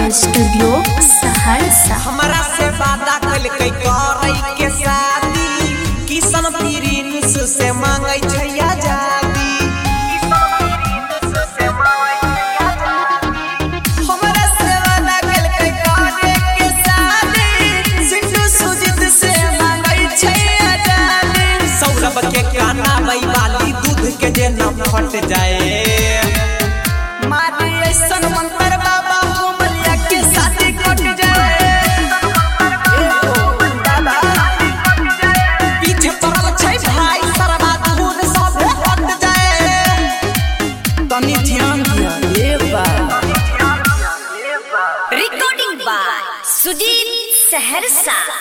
Studio Saharsa. हमरा से वादा कल के करई के शादी, किसन प्रिंस से मांगै छै आजादी। हमरा से वादा कल के करे के शादी, सिंधु सुजीत से मांगै छै आजादी। सौरभ के काना वाली दूध के जे न फट जाए, मारे ऐसन मंत्र बाबा कोमलिया के शादी कट जाए। पीछे पड़ल छै भाई सरवा दूर सब हट जाए, तनी ध्यान दिया ये बात। Recording by Sujeet Saharsa.